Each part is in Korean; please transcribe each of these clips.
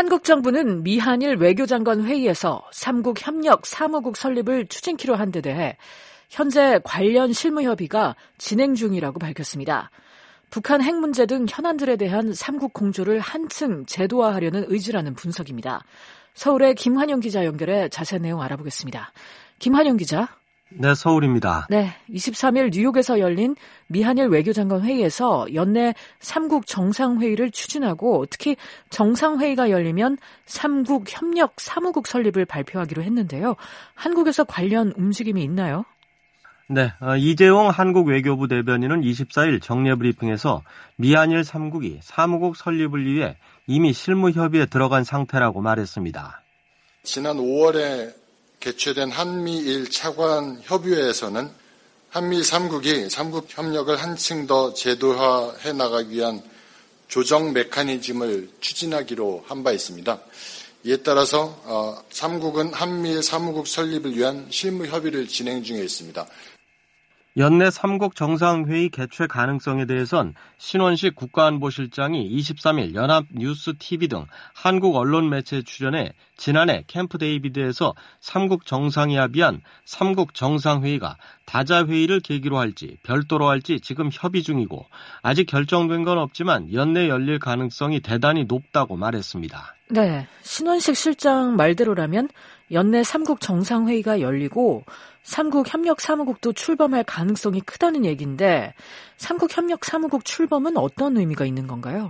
한국 정부는 미한일 외교장관 회의에서 3국 협력 사무국 설립을 추진키로 한 데 대해 현재 관련 실무 협의가 진행 중이라고 밝혔습니다. 북한 핵 문제 등 현안들에 대한 3국 공조를 한층 제도화하려는 의지라는 분석입니다. 서울의 김환영 기자 연결해 자세한 내용 알아보겠습니다. 김환영 기자. 네, 서울입니다. 네, 23일 뉴욕에서 열린 미한일 외교장관 회의에서 연내 3국 정상회의를 추진하고 특히 정상회의가 열리면 3국 협력 사무국 설립을 발표하기로 했는데요. 한국에서 관련 움직임이 있나요? 네, 이재용 한국 외교부 대변인은 24일 정례 브리핑에서 미한일 3국이 사무국 설립을 위해 이미 실무 협의에 들어간 상태라고 말했습니다. 지난 5월에 개최된 한미일 차관 협의회에서는 한미일 3국이 3국 협력을 한층 더 제도화해 나가기 위한 조정 메커니즘을 추진하기로 한 바 있습니다. 이에 따라서 3국은 한미일 사무국 설립을 위한 실무 협의를 진행 중에 있습니다. 연내 3국 정상회의 개최 가능성에 대해선 신원식 국가안보실장이 23일 연합뉴스TV 등 한국 언론 매체에 출연해 지난해 캠프 데이비드에서 3국 정상이 합의한 3국 정상회의가 다자회의를 계기로 할지 별도로 할지 지금 협의 중이고 아직 결정된 건 없지만 연내 열릴 가능성이 대단히 높다고 말했습니다. 네, 신원식 실장 말대로라면 연내 3국 정상회의가 열리고 3국 협력 사무국도 출범할 가능성이 크다는 얘기인데 3국 협력 사무국 출범은 어떤 의미가 있는 건가요?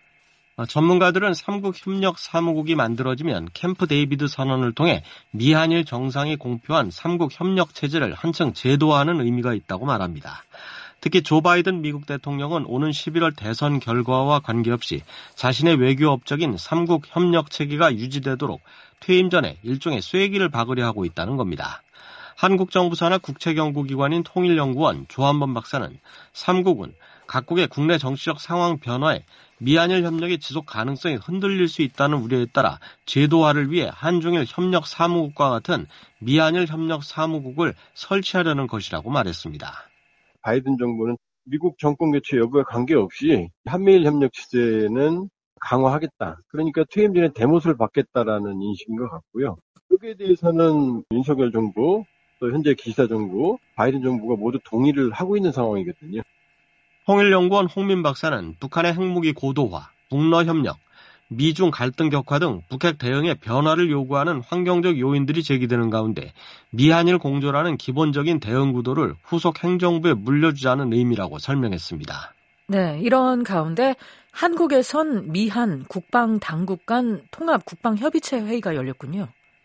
전문가들은 3국 협력 사무국이 만들어지면 캠프 데이비드 선언을 통해 미한일 정상이 공표한 3국 협력 체제를 한층 제도화하는 의미가 있다고 말합니다. 특히 조 바이든 미국 대통령은 오는 11월 대선 결과와 관계없이 자신의 외교 업적인 3국 협력 체계가 유지되도록 퇴임 전에 일종의 쐐기를 박으려 하고 있다는 겁니다. 한국 정부 산하 국책연구기관인 통일연구원 조한범 박사는 3국은 각국의 국내 정치적 상황 변화에 미한일 협력의 지속 가능성이 흔들릴 수 있다는 우려에 따라 제도화를 위해 한중일 협력 사무국과 같은 미한일 협력 사무국을 설치하려는 것이라고 말했습니다. 바이든 정부는 미국 정권 교체 여부에 관계없이 한미일 협력 체제는 강화하겠다. 그러니까 퇴임 전에 대못을 받겠다라는 인식인 것 같고요. 여기에 대해서는 윤석열 정부, 또 현재 기시다 정부, 바이든 정부가 모두 동의를 하고 있는 상황이거든요. 통일연구원 홍민 박사는 북한의 핵무기 고도화, 북러 협력, 미중 갈등 격화 등 북핵 대응의 변화를 요구하는 환경적 요인들이 제기되는 가운데 미한일 공조라는 기본적인 대응 구도를 후속 행정부에 물려주자는 의미라고 설명했습니다. 네, 이런 가운데 한국에선 미한 국방당국 간 통합 국방협의체 회의가 열렸군요.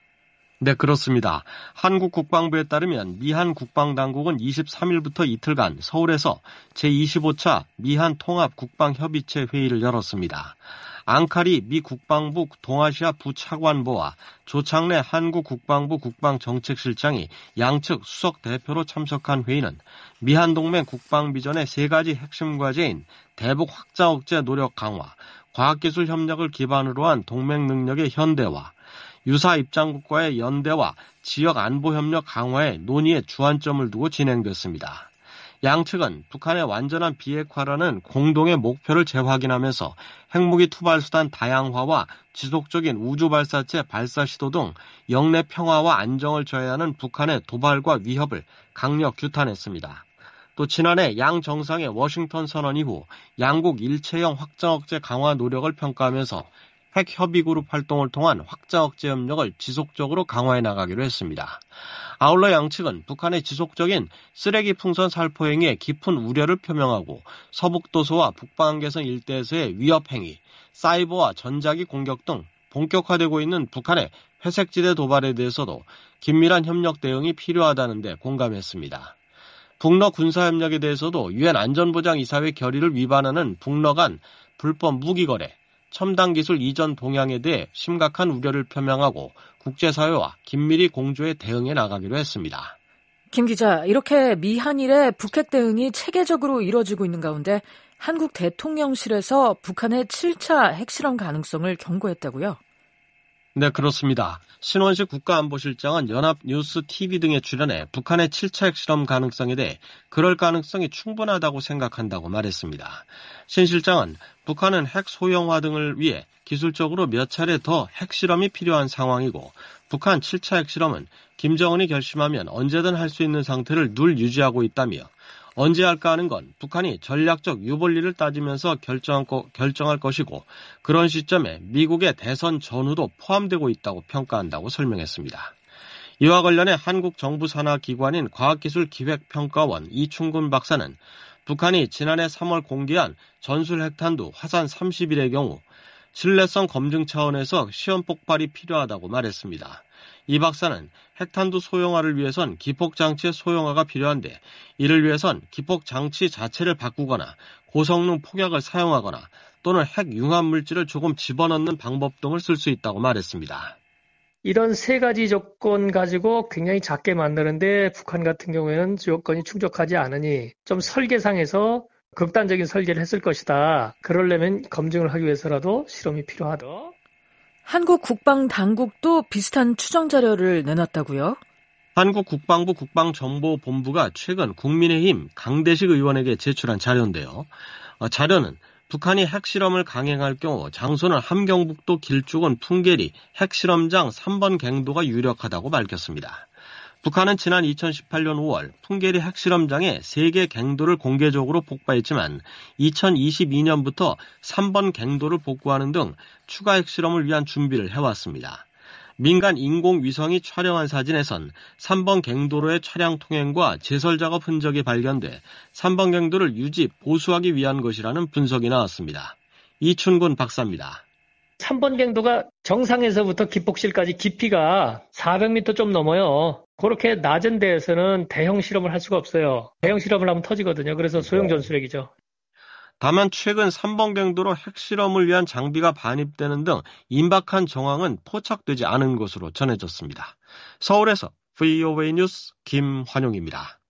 네, 그렇습니다. 한국 국방부에 따르면 미한 국방당국은 23일부터 이틀간 서울에서 제25차 미한 통합 국방협의체 회의를 열었습니다. 앙카리 미 국방부 동아시아 부차관보와 조창래 한국 국방부 국방정책실장이 양측 수석 대표로 참석한 회의는 미한 동맹 국방비전의 세 가지 핵심 과제인 대북 확자 억제 노력 강화, 과학기술 협력을 기반으로 한 동맹 능력의 현대화, 유사 입장국과의 연대와 지역 안보 협력 강화에 논의에 주안점을 두고 진행됐습니다. 양측은 북한의 완전한 비핵화라는 공동의 목표를 재확인하면서 핵무기 투발 수단 다양화와 지속적인 우주 발사체 발사 시도 등 영내 평화와 안정을 저해하는 북한의 도발과 위협을 강력 규탄했습니다. 또 지난해 양 정상의 워싱턴 선언 이후 양국 일체형 확장 억제 강화 노력을 평가하면서 핵 협의 그룹 활동을 통한 확장 억제 협력을 지속적으로 강화해 나가기로 했습니다. 아울러 양측은 북한의 지속적인 쓰레기 풍선 살포 행위에 깊은 우려를 표명하고 서북도서와 북방한계선 일대에서의 위협 행위, 사이버와 전자기 공격 등 본격화되고 있는 북한의 회색지대 도발에 대해서도 긴밀한 협력 대응이 필요하다는 데 공감했습니다. 북러 군사협력에 대해서도 유엔 안전보장이사회 결의를 위반하는 북러 간 불법 무기거래, 첨단 기술 이전 동향에 대해 심각한 우려를 표명하고 국제사회와 긴밀히 공조해 대응해 나가기로 했습니다. 김 기자, 이렇게 미한일의 북핵 대응이 체계적으로 이루어지고 있는 가운데 한국 대통령실에서 북한의 7차 핵실험 가능성을 경고했다고요? 네, 그렇습니다. 신원식 국가안보실장은 연합뉴스 TV 등에 출연해 북한의 7차 핵실험 가능성에 대해 그럴 가능성이 충분하다고 생각한다고 말했습니다. 신 실장은 북한은 핵 소형화 등을 위해 기술적으로 몇 차례 더 핵실험이 필요한 상황이고 북한 7차 핵실험은 김정은이 결심하면 언제든 할 수 있는 상태를 늘 유지하고 있다며 언제 할까 하는 건 북한이 전략적 유불리를 따지면서 결정할 것이고 그런 시점에 미국의 대선 전후도 포함되고 있다고 평가한다고 설명했습니다. 이와 관련해 한국 정부 산하 기관인 과학기술기획평가원 이충근 박사는 북한이 지난해 3월 공개한 전술 핵탄두 화산 30일의 경우 신뢰성 검증 차원에서 시험 폭발이 필요하다고 말했습니다. 이 박사는 핵탄두 소형화를 위해선 기폭장치의 소형화가 필요한데 이를 위해선 기폭장치 자체를 바꾸거나 고성능 폭약을 사용하거나 또는 핵융합 물질을 조금 집어넣는 방법 등을 쓸 수 있다고 말했습니다. 이런 세 가지 조건 가지고 굉장히 작게 만드는데 북한 같은 경우에는 조건이 충족하지 않으니 좀 설계상에서 극단적인 설계를 했을 것이다. 그러려면 검증을 하기 위해서라도 실험이 필요하다. 한국 국방당국도 비슷한 추정 자료를 내놨다고요? 한국 국방부 국방정보본부가 최근 국민의힘 강대식 의원에게 제출한 자료인데요. 자료는 북한이 핵실험을 강행할 경우 장소는 함경북도 길쭉은 풍계리 핵실험장 3번 갱도가 유력하다고 밝혔습니다. 북한은 지난 2018년 5월 풍계리 핵실험장에 3개 갱도를 공개적으로 폭파했지만 2022년부터 3번 갱도를 복구하는 등 추가 핵실험을 위한 준비를 해왔습니다. 민간 인공위성이 촬영한 사진에선 3번 갱도로의 차량 통행과 제설 작업 흔적이 발견돼 3번 갱도를 유지, 보수하기 위한 것이라는 분석이 나왔습니다. 이춘근 박사입니다. 3번 갱도가 정상에서부터 기폭실까지 깊이가 400m 좀 넘어요. 그렇게 낮은 데에서는 대형 실험을 할 수가 없어요. 대형 실험을 하면 터지거든요. 그래서 소형 전술핵이죠. 다만 최근 3번 갱도로 핵실험을 위한 장비가 반입되는 등 임박한 정황은 포착되지 않은 것으로 전해졌습니다. 서울에서 VOA 뉴스 김환용입니다.